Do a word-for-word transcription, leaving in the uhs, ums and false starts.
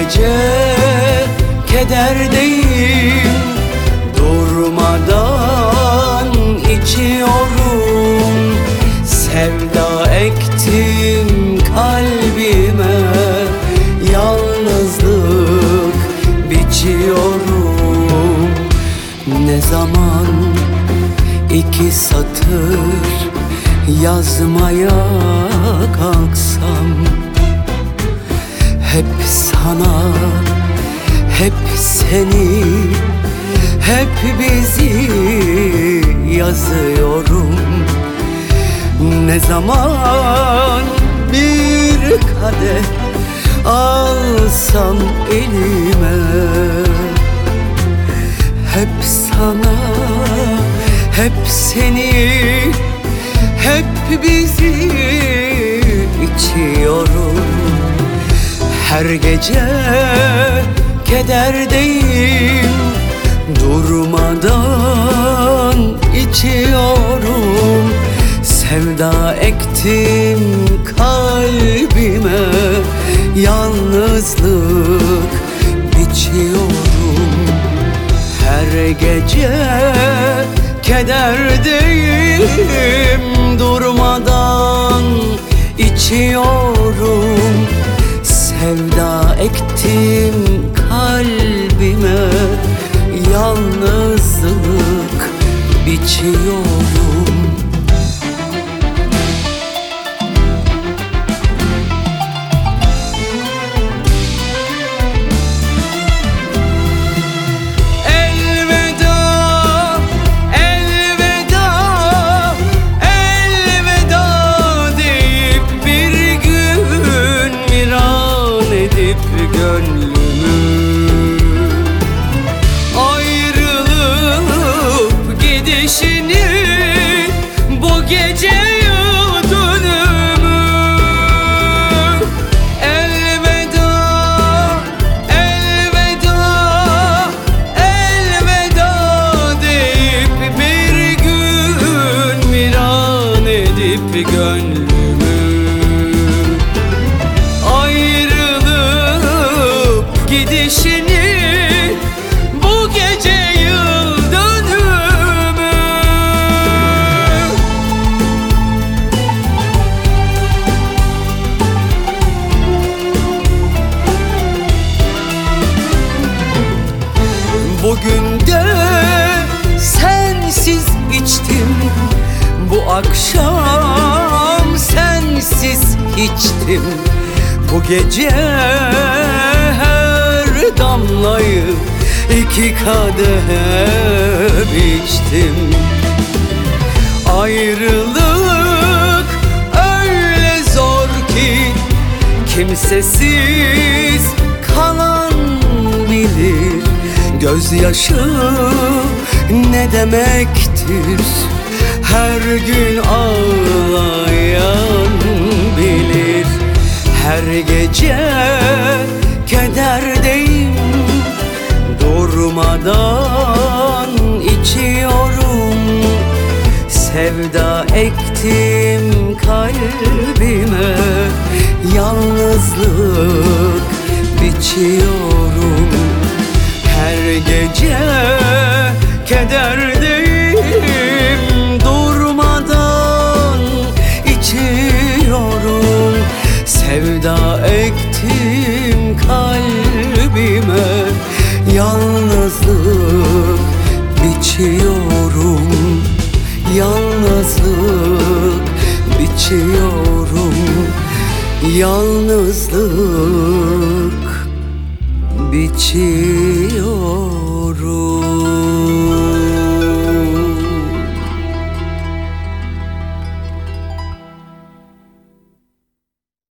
gece kederdeyim, durmadan içiyorum. Sevda ektim kalbime, yalnızlık biçiyorum. Ne zaman iki satır yazmaya kalksam, hep sana, hep seni, hep bizi yazıyorum. Ne zaman bir kadeh alsam elime, hep sana, hep seni, hep bizi içiyorum. Her gece kederdeyim, durmadan içiyorum. Sevda ektim kalbime, yalnızlık biçiyorum. Her gece kederdeyim, durmadan içiyorum. Sevda ektim kalbime, yalnızlık biçiyorum. Ayrılıp gidişini, bu gece yıl dönümü. Elveda, elveda, elveda deyip bir gün viran edip gönlümü. Ayrılıp gidişini, bu gece yıl dönümü. Bugün de sensiz içtim, bu akşam sensiz içtim. Bu gece her damlayı iki kadehe biçtim. Ayrılık öyle zor ki, kimsesiz kalan bilir. Gözyaşı ne demektir, her gün ağlayan bilir. Her gece kederdeyim, durmadan içiyorum. Sevda ektim kalbime, yalnızlık biçiyorum. Her gece kederdeyim, durmadan içiyorum. Sevda ektim kalbime, yalnızlık biçiyorum. Yalnızlık biçiyorum. Yalnızlık biçiyorum.